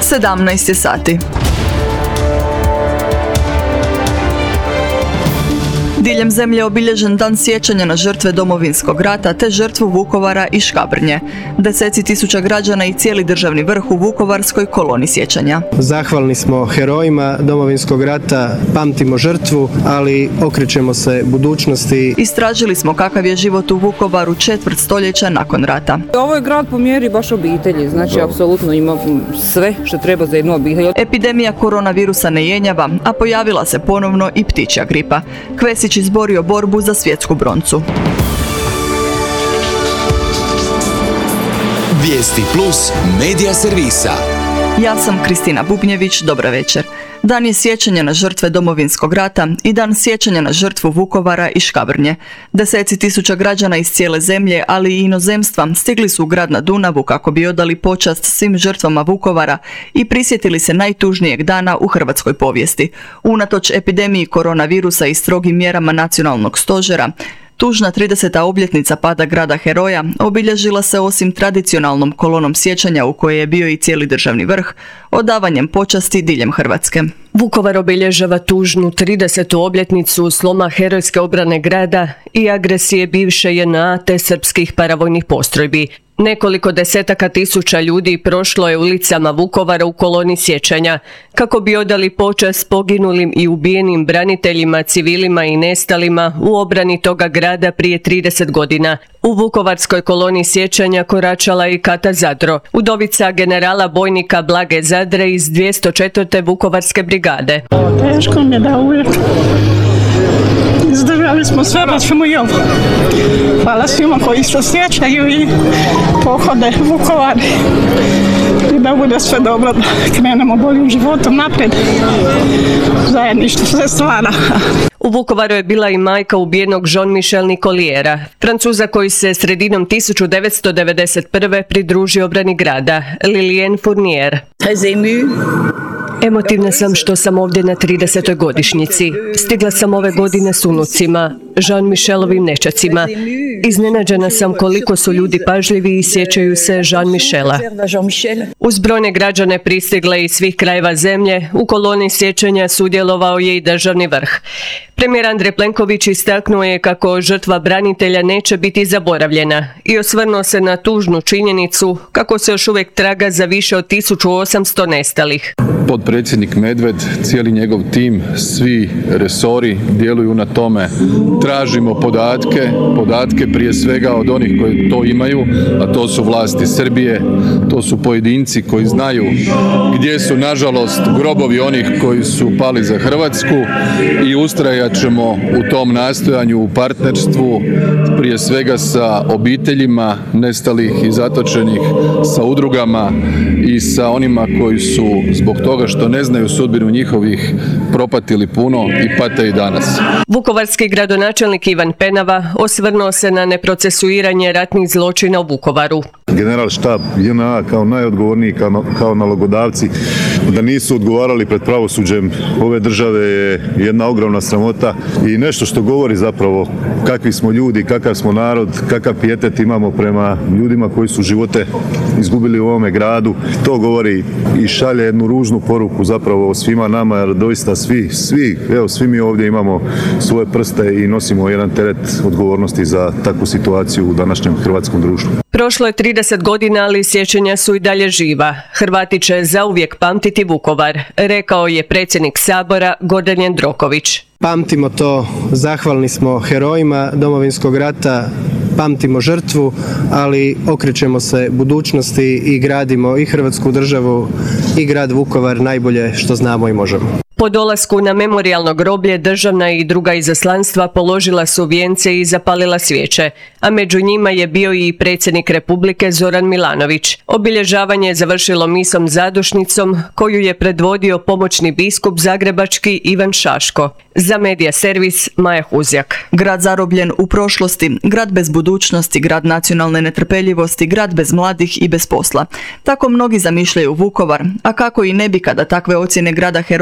17 je sati. Diljem zemlje obilježen dan sjećanja na žrtve Domovinskog rata te žrtvu Vukovara i Škabrnje. Deseci tisuća građana i cijeli državni vrh u Vukovarskoj koloni sjećanja. Zahvalni smo herojima Domovinskog rata, pamtimo žrtvu, ali okrećemo se budućnosti. Istražili smo kakav je život u Vukovaru četvrt stoljeća nakon rata. Ovo je grad po mjeri baš obitelji, znači apsolutno ima sve što treba za jednu obitelj. Epidemija koronavirusa ne jenjava, a pojavila se ponovno i ptičja gripa. Kvesić izborio borbu za svjetsku broncu. Vijesti plus medija servisa. Ja sam Kristina Bubnjević, dobra večer. Dan je sjećanja na žrtve Domovinskog rata i dan sjećanja na žrtvu Vukovara i Škabrnje. Deseci tisuća građana iz cijele zemlje, ali i inozemstva, stigli su u grad na Dunavu kako bi odali počast svim žrtvama Vukovara i prisjetili se najtužnijeg dana u hrvatskoj povijesti. Unatoč epidemiji koronavirusa i strogim mjerama nacionalnog stožera, tužna 30. obljetnica pada grada heroja obilježila se osim tradicionalnom kolonom sjećanja u kojoj je bio i cijeli državni vrh, odavanjem počasti diljem Hrvatske. Vukovar obilježava tužnu 30. obljetnicu sloma herojske obrane grada i agresije bivše JNA te srpskih paravojnih postrojbi. Nekoliko desetaka tisuća ljudi prošlo je ulicama Vukovara u koloni sjećanja kako bi odali počast poginulim i ubijenim braniteljima, civilima i nestalima u obrani toga grada prije 30 godina. U vukovarskoj koloni sjećanja koračala i Kata Zadro, udovica generala bojnika Blage Zadre iz 204. Vukovarske brigade. Teško mi je da uvijek izdržali smo sve, pa ćemo i ovo. Hvala svima koji se sjećaju i pohode Vukovar i da bude sve dobro, da krenemo boljim životom naprijed. Zajedništvo sve stvara. U Vukovaru je bila i majka ubijenog Jean-Michel Nicoliera, Francuza koji se sredinom 1991. pridružio obrani grada, Liliane Fournier. Emotivna sam što sam ovdje na 30. godišnjici. Stigla sam ove godine s unucima, Jean-Michelovim nečacima. Iznenađena sam koliko su ljudi pažljivi i sjećaju se Jean-Michela. Uz brojne građane pristigle iz svih krajeva zemlje, u koloni sjećanja sudjelovao je i državni vrh. Premijer Andrej Plenković istaknuo je kako žrtva branitelja neće biti zaboravljena i osvrnuo se na tužnu činjenicu kako se još uvijek traga za više od 1800 nestalih. Potpredsjednik Medved, cijeli njegov tim, svi resori djeluju na tome. Tražimo podatke prije svega od onih koji to imaju, a to su vlasti Srbije, to su pojedinci koji znaju gdje su nažalost grobovi onih koji su pali za Hrvatsku i ustrajat ćemo u tom nastojanju u partnerstvu prije svega sa obiteljima nestalih i zatočenih, sa udrugama i sa onima koji su zbog toga što ne znaju sudbinu njihovih propatili puno i pate i danas. Vukovarski gradonačelnik Ivan Penava osvrnuo se na neprocesuiranje ratnih zločina u Vukovaru. General štab JNA kao najodgovorniji, kao nalogodavci, da nisu odgovarali pred pravosuđem ove države je jedna ogromna sramota i nešto što govori zapravo kakvi smo ljudi, kakav smo narod, kakav pijetet imamo prema ljudima koji su živote izgubili u ovome gradu. To govori i šalje jednu ružnu poruku zapravo svima nama, jer doista svi mi ovdje imamo svoje prste i nosimo jedan teret odgovornosti za takvu situaciju u današnjem hrvatskom društvu. Prošlo je 30 godina, ali sjećanja su i dalje živa. Hrvati će zauvijek pamtiti Vukovar, rekao je predsjednik Sabora Gordan Jandroković. Pamtimo to, zahvalni smo herojima Domovinskog rata, pamtimo žrtvu, ali okrećemo se budućnosti i gradimo i Hrvatsku državu i grad Vukovar najbolje što znamo i možemo. Po dolasku na memorijalno groblje državna i druga izaslanstva položila su vijence i zapalila svijeće, a među njima je bio i predsjednik Republike Zoran Milanović. Obilježavanje je završilo misom zadušnicom koju je predvodio pomoćni biskup zagrebački Ivan Šaško. Za medija servis Maja Huzjak. Grad zarobljen u prošlosti, grad bez budućnosti, grad nacionalne netrpeljivosti, grad bez mladih i bez posla. Tako mnogi zamišljaju Vukovar, a kako i ne bi kada takve ocjene grada heroja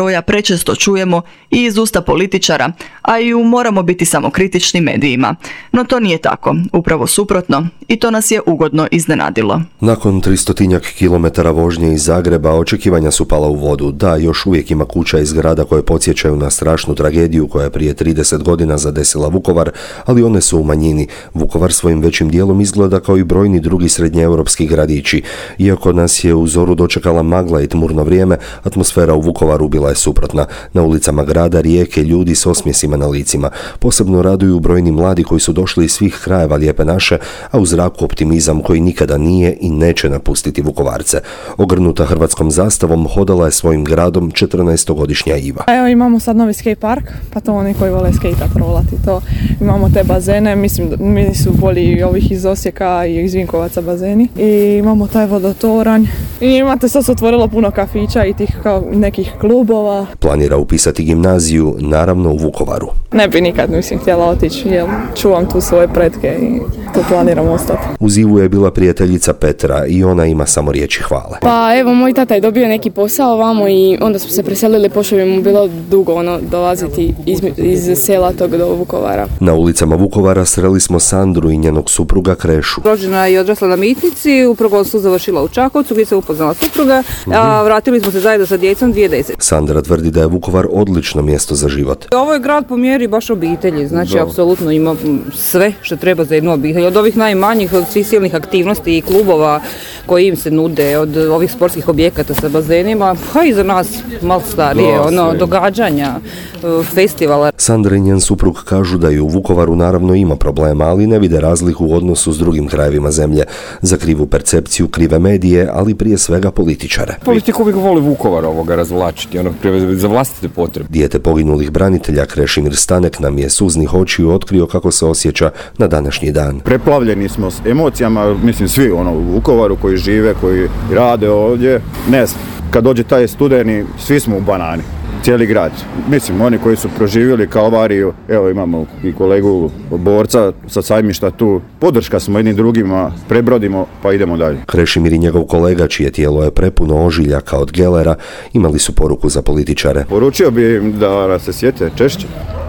nečesto čujemo i iz usta političara, a i u moramo biti samokritični medijima. No to nije tako, upravo suprotno, i to nas je ugodno iznenadilo. Nakon 300 kilometara vožnje iz Zagreba očekivanja su pala u vodu. Da, još uvijek ima kuća i zgrada koje podsjećaju na strašnu tragediju koja je prije 30 godina zadesila Vukovar, ali one su u manjini. Vukovar svojim većim dijelom izgleda kao i brojni drugi srednjeeuropski gradići. Iako nas je u zoru dočekala magla i tmurno vrijeme, atmosfera u Vukovaru bila je suprotna. Na ulicama grada rijeke ljudi s osmjesima na licima. Posebno raduju brojni mladi koji su došli iz svih krajeva lijepe naše, a u zraku optimizam koji nikada nije i neće napustiti Vukovarce. Ogrnuta hrvatskom zastavom hodala je svojim gradom 14-godišnja Iva. Evo imamo sad novi skate park, pa to oni koji vole skejta prolati to. Imamo te bazene, mislim mi su bolji ovih iz Osijeka i iz Vinkovaca bazeni. I imamo taj vodotoranj. I imate sad se otvorilo puno kafića i tih kao nekih klubova. Planira upisati gimnaziju, naravno u Vukovaru. Ne bi nikad htjela otići jer čuvam tu svoje pretke i tu planiram ostati. Uz Ivu je bila prijateljica Petra i ona ima samo riječi hvale. Pa evo, moj tata je dobio neki posao vamo i onda smo se preselili, pošto bi mu bilo dugo dolaziti iz sela tog do Vukovara. Na ulicama Vukovara sreli smo Sandru i njenog supruga Krešu. Rođena i odrasla na Mitnici, u prvom su završila u Čakovcu gdje se upoznala supruga, a vratili smo se zajedno sa djecom 2010. Sandra tvrdi da je Vukovar odlično mjesto za život. Ovo je grad po mjeri baš obitelji, znači apsolutno ima sve što treba za jednu obitelj. Od ovih najmanjih, od svih silnih aktivnosti i klubova koji im se nude, od ovih sportskih objekata sa bazenima, pa i za nas malo starije, događanja, festivala. Sandra i njen suprug kažu da i u Vukovaru naravno ima problema, ali ne vide razliku u odnosu s drugim krajevima zemlje. Za krivu percepciju, krive medije, ali prije svega političare. Politika uvijek voli Vukovar razvlačiti, za vlastite potrebe. Dijete poginulih branitelja Krešimir Stanek nam je suznih očiju otkrio kako se osjeća na današnji dan. Preplavljeni smo s emocijama, mislim svi u Vukovaru koji žive, koji rade ovdje. Ne znam, kad dođe taj studeni, svi smo u banani. Cijeli grad. Mislim, oni koji su proživjeli kalvariju, evo imamo i kolegu borca sa sajmišta tu, podrška smo jednim drugima, prebrodimo pa idemo dalje. Krešimir i njegov kolega, čije tijelo je prepuno ožiljaka od gelera, imali su poruku za političare. Poručio bi im da nas se sjete češće.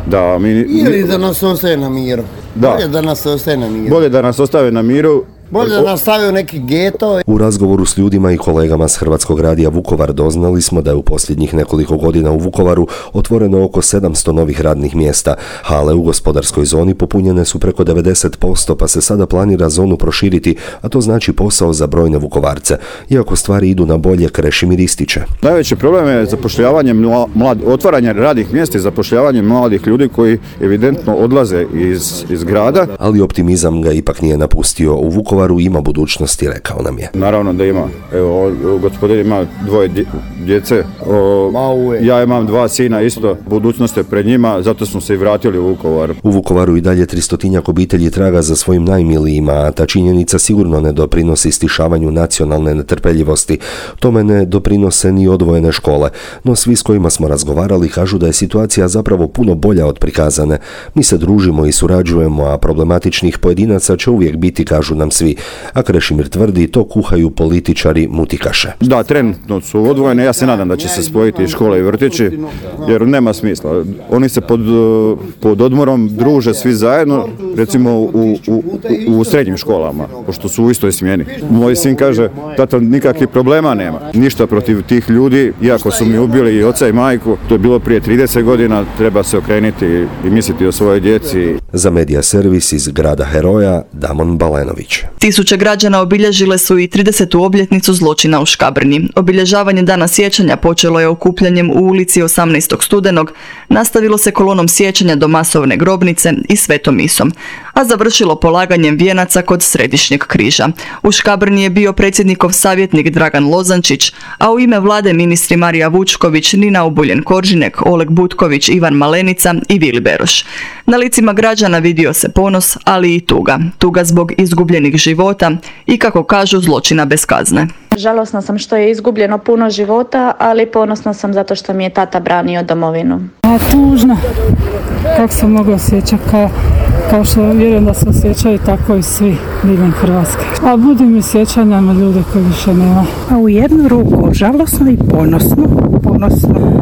Ili da nas ostaje na miru. Bolje da nas ostaje na miru. Bolje da nas ostave na miru. Bolje da nas stave u neki geto. U razgovoru s ljudima i kolegama s Hrvatskog radija Vukovar doznali smo da je u posljednjih nekoliko godina u Vukovaru otvoreno oko 700 novih radnih mjesta. Hale u gospodarskoj zoni popunjene su preko 90%, pa se sada planira zonu proširiti, a to znači posao za brojne Vukovarce. Iako stvari idu na bolje, Krešimir ističe. Najveći problem je zapošljavanje otvaranje radnih mjesta i zapošljavanje mladih ljudi koji evidentno odlaze iz grada. Ali optimizam ga ipak nije napustio. U Vukovaru ima budućnosti, rekao nam je. Naravno da ima. Evo, gospodin ima 2 djece. Ja imam 2 sina isto. Budućnost je pred njima, zato smo se i vratili u Vukovar. U Vukovaru i dalje 300 obitelji traga za svojim najmilijima, a ta činjenica sigurno ne doprinosi stišavanju nacionalne netrpeljivosti. Tome ne doprinose ni odvojene škole. No svi s kojima smo razgovarali kažu da je situacija zapravo puno bolja od prikazane. Mi se družimo i surađujemo, a problematičnih pojedinaca će uvijek biti, kažu nam svi. A Krešimir tvrdi, to kuhaju političari mutikaše. Da, trenutno su odvojene, ja se nadam da će se spojiti i škole i vrtići, jer nema smisla. Oni se pod odmorom druže svi zajedno, recimo u srednjim školama, pošto su u istoj smjeni. Moj sin kaže, tata, nikakvih problema nema. Ništa protiv tih ljudi, iako su mi ubili i oca i majku, to je bilo prije 30 godina, treba se okrenuti i misliti o svojoj djeci. Za Medija servis iz grada heroja, Damon Balenović. Tisuće građana obilježile su i 30. obljetnicu zločina u Škabrnji. Obilježavanje dana sjećanja počelo je okupljanjem u ulici 18. studenog, nastavilo se kolonom sjećanja do masovne grobnice i svetom misom, a završilo polaganjem vijenaca kod Središnjeg križa. U Škabrnji je bio predsjednikov savjetnik Dragan Lozančić, a u ime vlade ministri Marija Vučković, Nina Obuljen-Koržinek, Oleg Butković, Ivan Malenica i Vili Beroš. Na licima građana vidio se ponos, ali i tuga. Tuga zbog izgubljenih života i, kako kažu, zločina bez kazne. Žalosna sam što je izgubljeno puno života, ali ponosna sam zato što mi je tata branio domovinu. Tužno. Kako se mogu osjećati kao što vjerujem da se osjećaju tako i svi diljem Hrvatske. A budi mi sjećanja na ljude koji više nema. A u jednu ruku žalosno i ponosno. Zato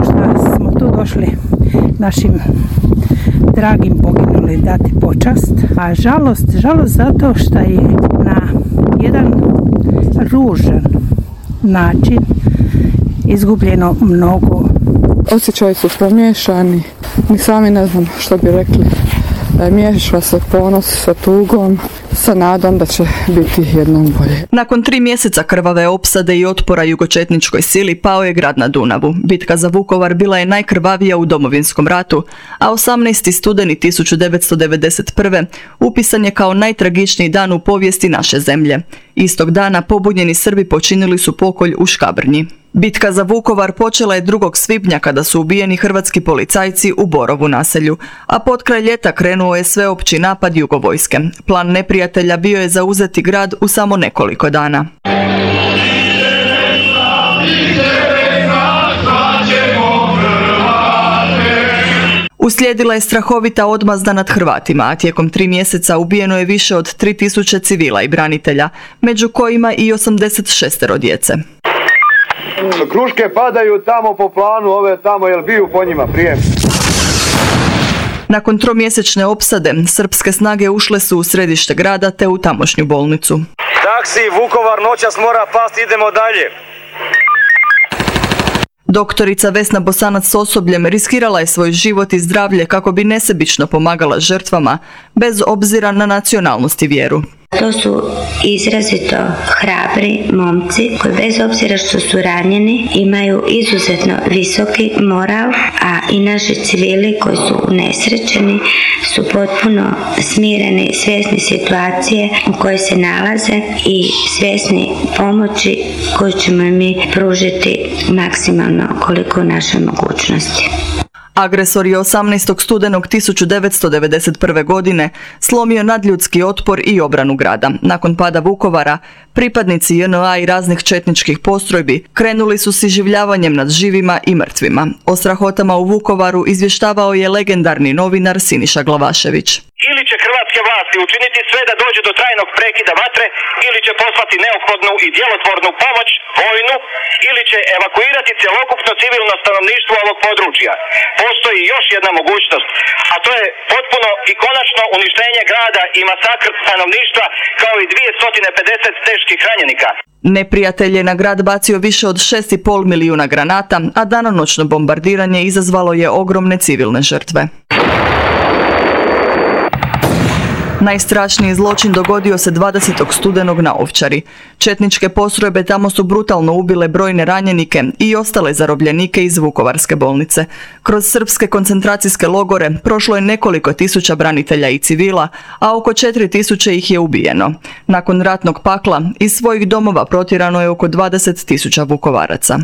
što smo tu došli našim dragim poginulim dati počast, a žalost zato što je na jedan ružan način izgubljeno mnogo. Osjećaji su pomiješani, mi sami ne znam što bi rekli. Miješa se ponos sa tugom, sa nadom da će biti jednom bolje. Nakon 3 mjeseca krvave opsade i otpora jugočetničkoj sili pao je grad na Dunavu. Bitka za Vukovar bila je najkrvavija u Domovinskom ratu, a 18. studeni 1991. upisan je kao najtragičniji dan u povijesti naše zemlje. Istog dana pobunjeni Srbi počinili su pokolj u Škabrnji. Bitka za Vukovar počela je 2. svibnja kada su ubijeni hrvatski policajci u Borovu naselju, a potkraj ljeta krenuo je sveopći napad jugovojske. Plan neprijatelja bio je zauzeti grad u samo nekoliko dana. Uslijedila je strahovita odmazda nad Hrvatima, a tijekom 3 mjeseca ubijeno je više od 3000 civila i branitelja, među kojima i 86 djece. Kruške padaju tamo po planu, ove tamo, jel biju po njima, prijem. Nakon 3-mjesečne opsade, srpske snage ušle su u središte grada te u tamošnju bolnicu. Taksi, Vukovar, noćas mora past, idemo dalje. Doktorica Vesna Bosanac s osobljem riskirala je svoj život i zdravlje kako bi nesebično pomagala žrtvama, bez obzira na nacionalnost i vjeru. To su izrazito hrabri momci koji bez obzira što su ranjeni imaju izuzetno visoki moral, a i naši civili koji su unesrećeni su potpuno smireni, svjesni situacije u kojoj se nalaze i svjesni pomoći koju ćemo mi pružiti maksimalno koliko u našoj mogućnosti. Agresor je 18. studenog 1991. godine slomio nadljudski otpor i obranu grada. Nakon pada Vukovara, pripadnici JNA i raznih četničkih postrojbi krenuli su s iživljavanjem nad živima i mrtvima. O strahotama u Vukovaru izvještavao je legendarni novinar Siniša Glavašević. Ili će hrvatske vlasti učiniti sve da dođe do trajnog prekida vatre, ili će poslati neophodnu i djelotvornu pomoć, vojnu, ili će evakuirati cjelokupno civilno stanovništvo ovog područja. Postoji još jedna mogućnost, a to je potpuno i konačno uništenje grada i masakr stanovništva, kao i 250 teških ranjenika. Neprijatelj je na grad bacio više od 6,5 milijuna granata, a danonoćno bombardiranje izazvalo je ogromne civilne žrtve. Najstrašniji zločin dogodio se 20. studenog na Ovčari. Četničke postrojbe tamo su brutalno ubile brojne ranjenike i ostale zarobljenike iz Vukovarske bolnice. Kroz srpske koncentracijske logore prošlo je nekoliko tisuća branitelja i civila, a oko 4000 ih je ubijeno. Nakon ratnog pakla iz svojih domova protjerano je oko 20.000 Vukovaraca.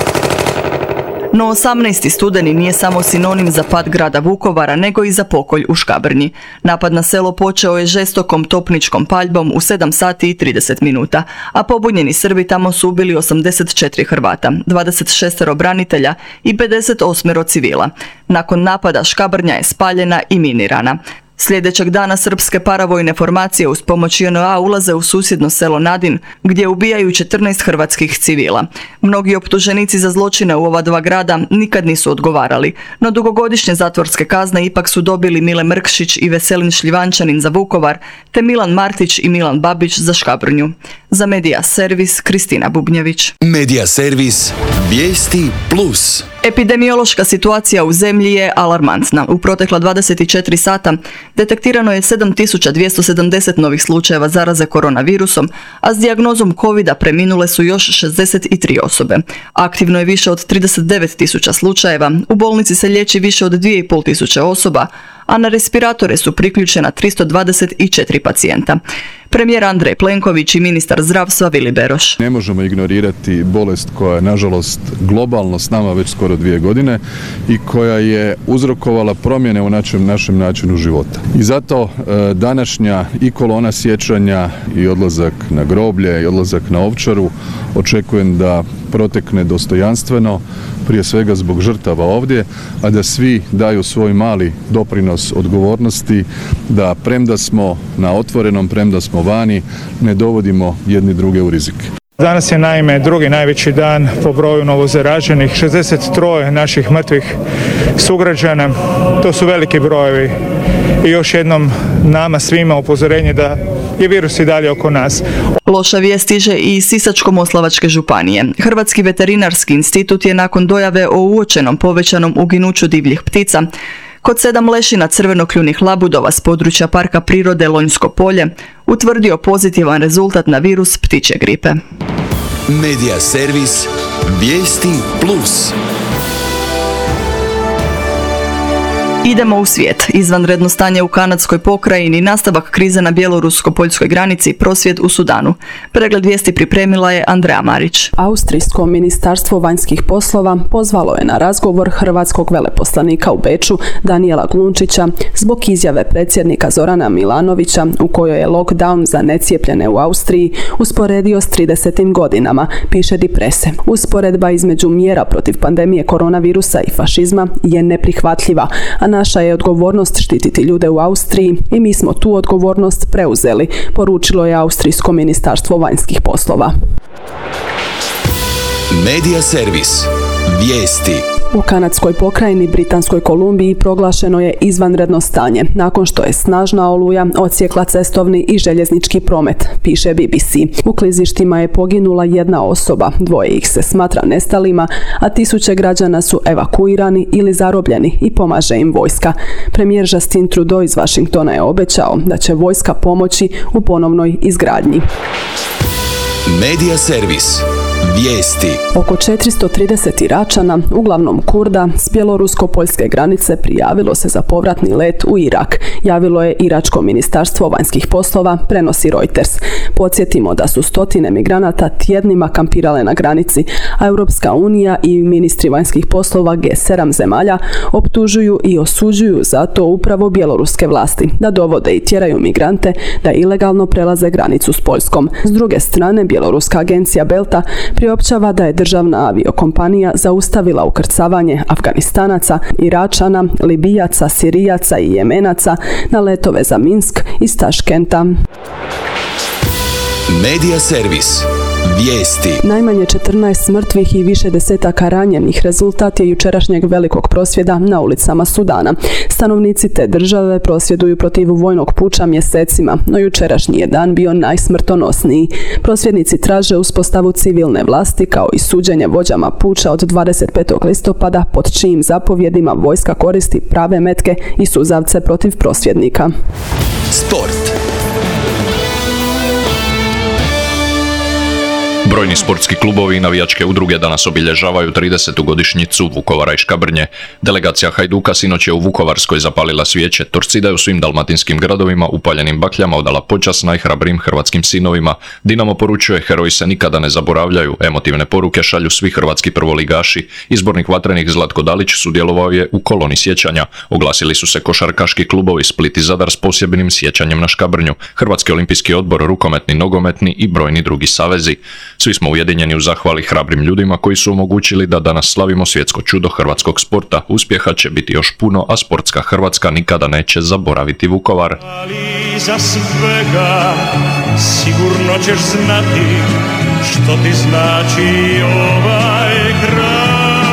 No 18. studeni nije samo sinonim za pad grada Vukovara, nego i za pokolj u Škabrnji. Napad na selo počeo je žestokom topničkom paljbom u 7 sati i 30 minuta, a pobunjeni Srbi tamo su ubili 84 Hrvata, 26 branitelja i 58 civila. Nakon napada Škabrnja je spaljena i minirana. Sljedećeg dana srpske paravojne formacije uz pomoć JNA ulaze u susjedno selo Nadin, gdje ubijaju 14 hrvatskih civila. Mnogi optuženici za zločine u ova 2 grada nikad nisu odgovarali, no dugogodišnje zatvorske kazne ipak su dobili Mile Mrkšić i Veselin Šljivančanin za Vukovar, te Milan Martić i Milan Babić za Škabrnju. Za Medija Servis, Kristina Bubnjević. Medija Servis, vijesti plus. Epidemiološka situacija u zemlji je alarmantna. U protekla 24 sata detektirano je 7270 novih slučajeva zaraze koronavirusom, a s dijagnozom COVID-a preminule su još 63 osobe. Aktivno je više od 39.000 slučajeva, u bolnici se liječi više od 2500 osoba, a na respiratore su priključena 324 pacijenta. Premijer Andrej Plenković i ministar zdravstva Vili Beroš. Ne možemo ignorirati bolest koja je nažalost globalno s nama već skoro 2 godine i koja je uzrokovala promjene u našem načinu života. I zato današnja i kolona sjećanja i odlazak na groblje i odlazak na Ovčaru očekujem da protekne dostojanstveno, prije svega zbog žrtava ovdje, a da svi daju svoj mali doprinos odgovornosti, da premda smo na otvorenom, premda smo vani, ne dovodimo jedni druge u rizik. Danas je naime drugi najveći dan po broju novozaraženih, 63 naših mrtvih sugrađana, to su veliki brojevi i još jednom nama svima upozorenje da je virus i dalje oko nas. Loša vijest stiže i iz Sisačko-moslavačke županije. Hrvatski veterinarski institut je nakon dojave o uočenom povećanom uginuću divljih ptica kod 7 lešina crvenokljunih labudova s područja Parka prirode Lonjsko polje utvrdio pozitivan rezultat na virus ptičje gripe. Medija servis Vijesti Plus. Idemo u svijet. Izvanredno stanje u kanadskoj pokrajini, nastavak krize na bjelorusko-poljskoj granici, prosvjed u Sudanu. Pregled vijesti pripremila je Andreja Marić. Austrijsko ministarstvo vanjskih poslova pozvalo je na razgovor hrvatskog veleposlanika u Beču Danijela Glunčića zbog izjave predsjednika Zorana Milanovića u kojoj je lockdown za necijepljene u Austriji usporedio s 30. godinama, piše Die Presse. Usporedba između mjera protiv pandemije koronavirusa i fašizma je neprihvatljiva, a naša je odgovornost štititi ljude u Austriji i mi smo tu odgovornost preuzeli, poručilo je Austrijsko ministarstvo vanjskih poslova. Medija servis Vijesti. U kanadskoj pokrajini Britanskoj Kolumbiji proglašeno je izvanredno stanje nakon što je snažna oluja odsjekla cestovni i željeznički promet, piše BBC. U klizištima je poginula 1 osoba, 2 ih se smatra nestalima, a tisuće građana su evakuirani ili zarobljeni i pomaže im vojska. Premijer Justin Trudeau iz Washingtona je obećao da će vojska pomoći u ponovnoj izgradnji. Medija servis Vijesti. Oko 430 Iračana, uglavnom Kurda, s bjelorusko-poljske granice prijavilo se za povratni let u Irak, javilo je Iračko ministarstvo vanjskih poslova, prenosi Reuters. Podsjetimo da su stotine migranata tjednima kampirale na granici, a Europska unija i ministri vanjskih poslova G7 zemalja optužuju i osuđuju za to upravo bjeloruske vlasti, da dovode i tjeraju migrante da ilegalno prelaze granicu s Poljskom. S druge strane, bjeloruska agencija Belta priopćava da je državna aviokompanija zaustavila ukrcavanje Afganistanaca, Iračana, Libijaca, Sirijaca i Jemenaca na letove za Minsk iz Taškenta. Medija servis Vijesti. Najmanje 14 mrtvih i više desetaka ranjenih rezultat je jučerašnjeg velikog prosvjeda na ulicama Sudana. Stanovnici te države prosvjeduju protiv vojnog puča mjesecima, no jučerašnji je dan bio najsmrtonosniji. Prosvjednici traže uspostavu civilne vlasti kao i suđenje vođama puča od 25. listopada pod čijim zapovjedima vojska koristi prave metke i suzavce protiv prosvjednika. Sport. Brojni sportski klubovi i navijačke udruge danas obilježavaju 30. godišnjicu Vukovara i Škabrnje. Delegacija Hajduka sinoć je u Vukovarskoj zapalila svijeće, Torcida je u svim dalmatinskim gradovima upaljenim bakljama odala počast najhrabrijim hrvatskim sinovima. Dinamo poručuje, heroji se nikada ne zaboravljaju, emotivne poruke šalju svi hrvatski prvoligaši. Izbornik Vatrenih Zlatko Dalić sudjelovao je u koloni sjećanja. Oglasili su se košarkaški klubovi Split i Zadar s posebnim sjećanjem na Škabrnju, Hrvatski olimpijski odbor, rukometni, nogometni i brojni drugi savezi. Svi smo ujedinjeni u zahvali hrabrim ljudima koji su omogućili da danas slavimo svjetsko čudo hrvatskog sporta. Uspjeha će biti još puno, a sportska Hrvatska nikada neće zaboraviti Vukovar. Ali za svega sigurno ćeš znati što ti znači ovaj kraj.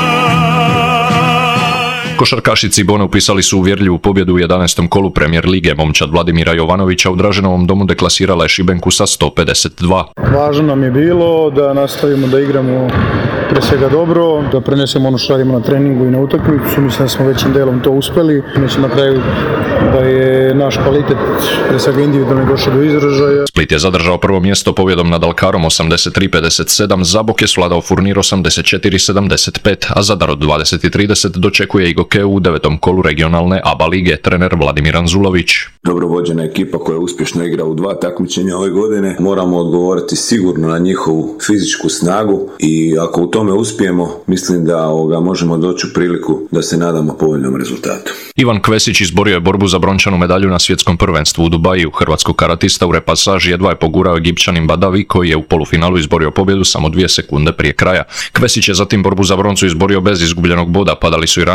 Košarkaši Cibone upisali su uvjerljivu pobjedu u 11. kolu Premier lige. Momčad Vladimira Jovanovića u Draženovom domu deklasirala je Šibenku sa 152. Važno nam je bilo da nastavimo da igramo pre svega dobro, da prenesemo ono što radimo na treningu i na utakmicu. Mislim da smo većim delom to uspjeli. Mislim na kraju da je naš kvalitet pre svega individualno došao do izražaja. Split je zadržao prvo mjesto pobjedom nad Alkarom 83-57, Zabok je svladao Furnir 84-75, a Zadar od 20:30 dočekuje Igo Keu u 9. kolu regionalne ABA lige, trener Vladimir Anzulović. Dobro vođena ekipa koja uspješno igra u 2 takmičenja ove godine. Moramo odgovoriti sigurno na njihovu fizičku snagu i ako u tome uspijemo, mislim da možemo doći u priliku da se nadamo povoljnom rezultatu. Ivan Kvesić izborio je borbu za brončanu medalju na svjetskom prvenstvu u Dubaju. Hrvatskog karatista u repasaži jedva je pogurao Egipćanin Badavi koji je u polufinalu izborio pobjedu samo 2 sekunde prije kraja. Kvesić je zatim borbu za broncu izborio bez izgubljenog boda, padali su Iranac Mađid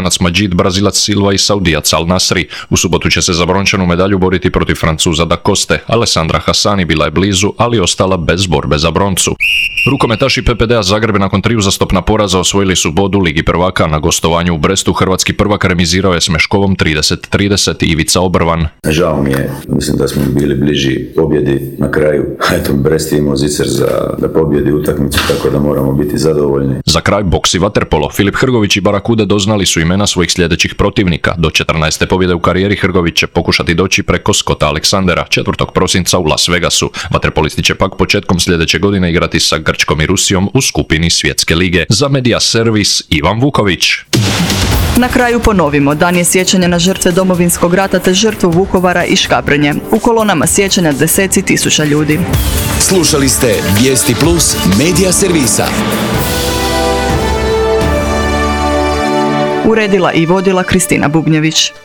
Žid, Brazilac Silva i Saudijac Al Nasri. U subotu će se za brončanu medalju boriti protiv Francuza Da Coste. Alessandra Hassani bila je blizu, ali ostala bez borbe za broncu. Rukometaši PPD-a Zagreb nakon 3 uzastopna poraza osvojili su bod u Ligi prvaka. Na gostovanju u Brestu hrvatski prvak remizirao je s Meškovom 30-30. Ivica Obrvan. Žao mi je, mislim da smo bili bliži pobjedi na kraju. Eto, Brest je imao zicer da pobjedi utakmicu, tako da moramo biti zadovoljni. Za kraj boks i vaterpolo. Filip Hrgović i Barakuda doznali su imena svojih sljedećih protivnika. Do 14. pobjede u karijeri Hrgović će pokušati doći preko Scotta Aleksandera 4. prosinca u Las Vegasu. Vaterpolisti će pak početkom sljedeće godine igrati sa Grčkom i Rusijom u skupini Svjetske lige. Za Media Servis Ivan Vuković. Na kraju ponovimo, dan je sjećanja na žrtve Domovinskog rata te žrtvu Vukovara i Škabrnje. U kolonama sjećanja deseci tisuća ljudi. Slušali ste Vijesti Plus Media Servisa. Uredila i vodila Kristina Bubnjević.